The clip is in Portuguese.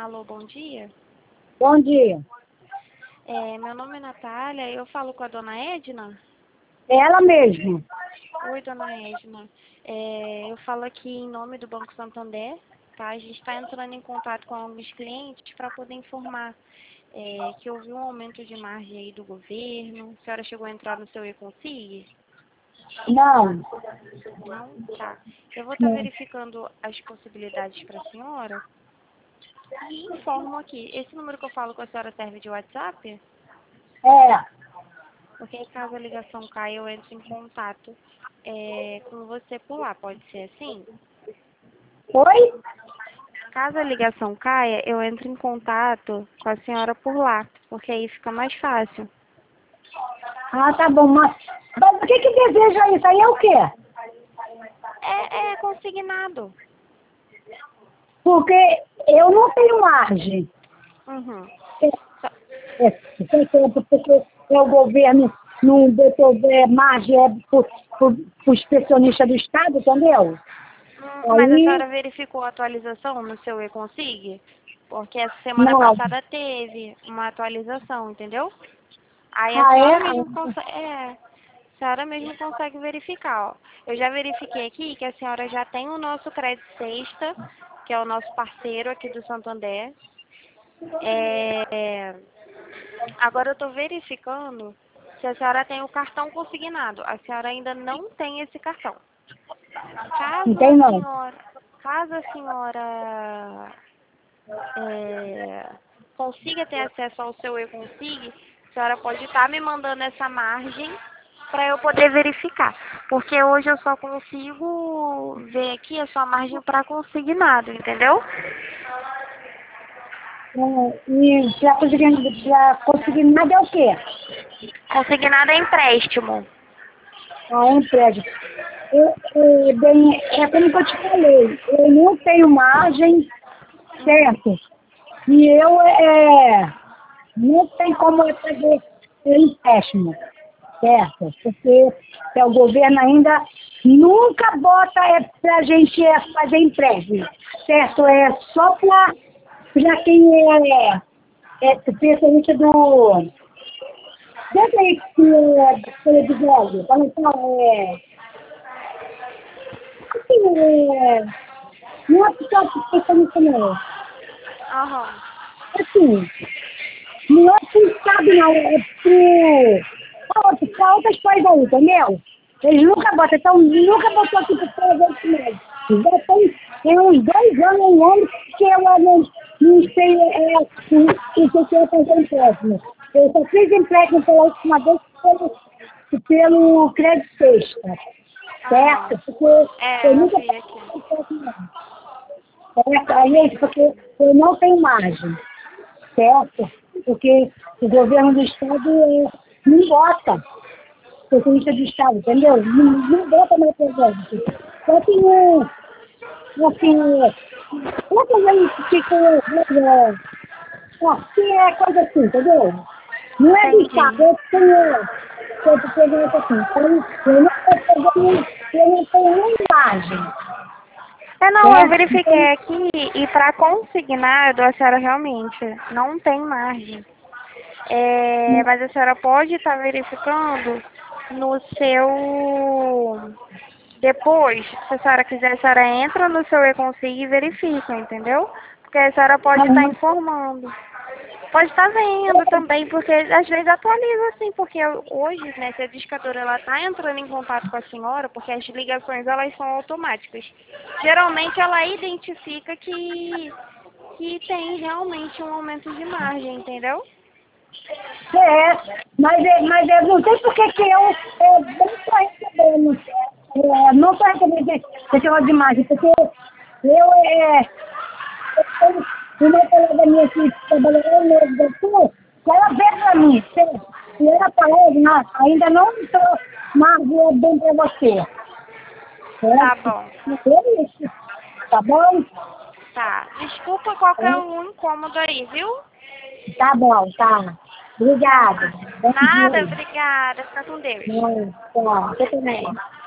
Alô, bom dia. Bom dia. Meu nome é Natália, eu falo com a dona Edna. É ela mesmo. Oi, dona Edna. Eu falo aqui em nome do Banco Santander, tá? A gente está entrando em contato com alguns clientes para poder informar que houve um aumento de margem aí do governo. A senhora chegou a entrar no seu e-Consig? Não. Não? Tá. Eu vou estar verificando as possibilidades para a senhora e informo aqui. Esse número que eu falo com a senhora serve de WhatsApp? É. Porque aí, caso a ligação caia, eu entro em contato com você por lá. Pode ser assim? Oi? Caso a ligação caia, eu entro em contato com a senhora por lá, porque aí fica mais fácil. Ah, tá bom. Mas o que deseja isso aí é o quê? É consignado. Porque eu não tenho margem. Uhum. Porque o governo não botou margem para os pensionistas do Estado, entendeu? Mas a Aí, senhora verificou a atualização no seu e-Consig? Porque essa semana não. passada teve uma atualização, entendeu? Aí a Ah, senhora é? mesmo consegue, a senhora mesmo consegue verificar, ó. Eu já verifiquei aqui que a senhora já tem o nosso Crédito Sexta, que é o nosso parceiro aqui do Santander. Agora eu estou verificando se a senhora tem o cartão consignado. A senhora ainda não tem esse cartão. Não Caso tem, a não. senhora, caso a senhora consiga ter acesso ao seu e-Consig, a senhora pode estar me mandando essa margem para eu poder verificar. Porque hoje eu só consigo ver aqui a sua margem para consignado, entendeu? E para conseguir nada é o quê? Consignado é empréstimo. A empresa. É como que eu te falei, eu não tenho margem, certo? E eu não tem como eu fazer empréstimo, certo? Porque o governo ainda nunca bota pra gente fazer empréstimo, certo? É só pra quem é especialista do... Deixa aí que é de velho, para não não é só especialista não. Aham. Assim, não é pro Estado não, é pra outras coisas aí, entendeu? Eles nunca botam, então nunca botou aqui para fazer isso mesmo. Já tem uns 2 anos, 1 ano, que eu não sei o que é fazer empréstimo. Eu só fiz empréstimo pela última vez pelo Crédito Sexta, certo? Porque eu Eu nunca vi aqui. fiz empréstimo não. Certo? Aí é isso, porque eu não tenho margem, certo? Porque o governo do Estado não bota especialista do Estado, entendeu? Não bota mais presente. Só que assim, quantas vezes que é coisa assim, entendeu? Não é do Entendi. Estado, é que tem assim. Então, eu não tenho nem margem, Não, eu certo? verifiquei Então, aqui e para consignado a senhora realmente não tem margem. Mas a senhora pode estar verificando no seu... Depois, se a senhora quiser, a senhora entra no seu e-Consig e verifica, entendeu? Porque a senhora pode estar informando. Pode estar vendo também, porque às vezes atualiza assim, porque hoje, né, se a discadora ela tá entrando em contato com a senhora, porque as ligações elas são automáticas. Geralmente ela identifica que tem realmente um aumento de margem, entendeu? mas eu não sei por que eu não estou recebendo. Não estou recebendo esse negócio de imagem, porque eu tenho uma colega minha que trabalhou no doutor, que ela vê para mim, se ela para ele, ainda não estou mais bem para você. Tá Certo? bom. É isso. Tá bom? Tá. Desculpa qualquer um incômodo aí, viu? Tá bom, tá. Tá. Obrigada. Bom Nada, dia. obrigada. Fica com Deus. Tchau. Você também.